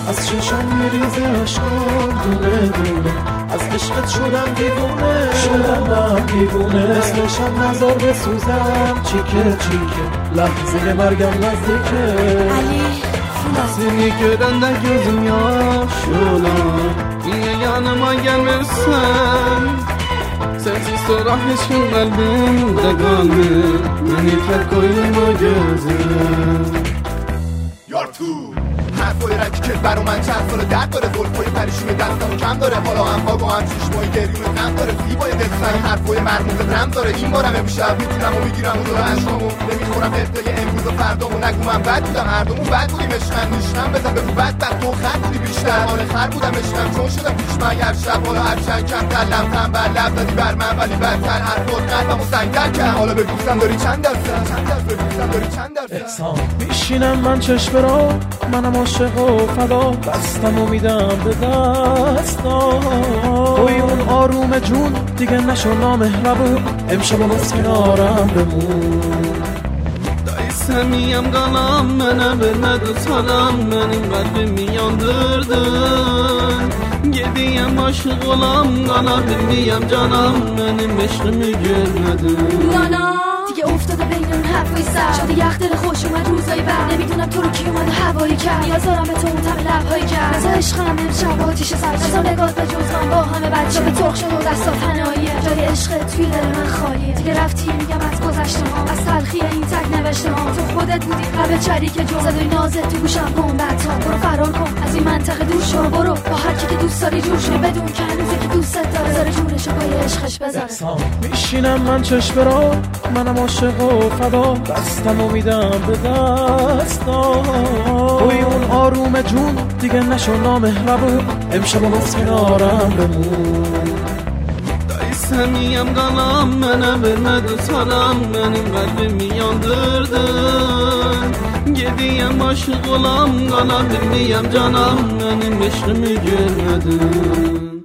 از چشم میریزه عشقم دونه دونه، از عشقت شدم دیوونه مثلشم نظر بسوزم چیکه لحظه مرگم نزدیکه علی Seni görende gözüm yaşlar Yine yanıma gelmirsen Sensiz sonra hiç kim kalbimde kalmır Beni terk koyma gözüm You're too حرفای رکی که برا من چند ساله درد داره زلفای پریشون دستمو کم داره حالا هم پاگو هم چشمای گریون غم داره زیبای دلسن حرفای مرموز رم داره این بارم امشب میتونم و میگیرم و داره عشقامو نمیخورم ابتدای امروز و فردامو نگو من بد بودم هر دومون بد بودیم عشقم نیشتم بزن بگو بد تو خر بودی بیشتر مال خر بودم عشقم چون شدم پیش من هر شب حالا هر چند کم تلم تنبل لب دادی بر من ولی بدتر حرفات قلبمو سنگدر کرد حالا بگوستم داری چند درصد بگوستم داری چند درصد میشینم من چشم را منم عاشق و فدا دستم و میدم به دستا توی اون آروم جون دیگه نشو نامهربون امشب باز کنارم بمون Dayı semiyem qalam mənə vermədi salam Mənim qəlbimi yandırdın Gediyəm aşıq olam qala bilmiyəm canam Mənim eşqimi görmədin دیگه افتاده بین اون حرفای سر شده یخ دل خوش اومد روزای بعد نمیدونم تو رو کی اومده هوایی کرد نیاز دارم به تو اون تم لبهایی کرد نزا عشقم امشب آتیش سر نزا نگات به جز من با همه بچه به ترخ شد و دستا تنهاییه جای عشقت توی دل من خالیه دیگه رفتی میگم از گذشته ها از تلخی این تک نوشته ها تو خودت بودی قلب چریک جو صدای نازت تو گوشم گنبد ها برو فرار کن از این منطقه دور شو برو با هر کی که دوست داری جور شو بدون که هنوزه که دوستت داره زاره جورشو با عشقش بذاره میشینم من چشم را منم عاشق و فدا دستم و میدم به دستا توی اون آروم جون دیگه نشو نامهربون امشب باز کنارم بمون Dayı semiyem qalam mənə vermədi salam Mənim qəlbimi yandırdın Gediyəm aşıq olam qala bilmiyəm canam Mənim eşqimi görmədin